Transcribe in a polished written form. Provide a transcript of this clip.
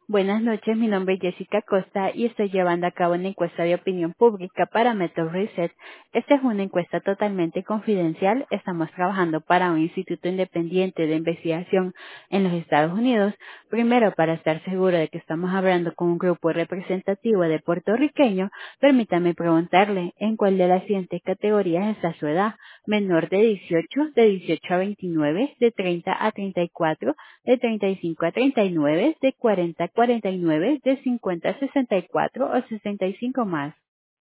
Buenas noches, mi nombre es Jessica Costa y estoy llevando a cabo una encuesta de opinión pública para Method Research. Esta es una encuesta totalmente confidencial. Estamos trabajando para un instituto independiente de investigación en los Estados Unidos. Primero, para estar seguro de que estamos hablando con un grupo representativo de puertorriqueños, permítame preguntarle en cuál de las siguientes categorías está su edad: menor de 18, de 18 a 29, de 30 a 34, de 35 a 39, de 40 a 49, de 50 a 64 o 65 más.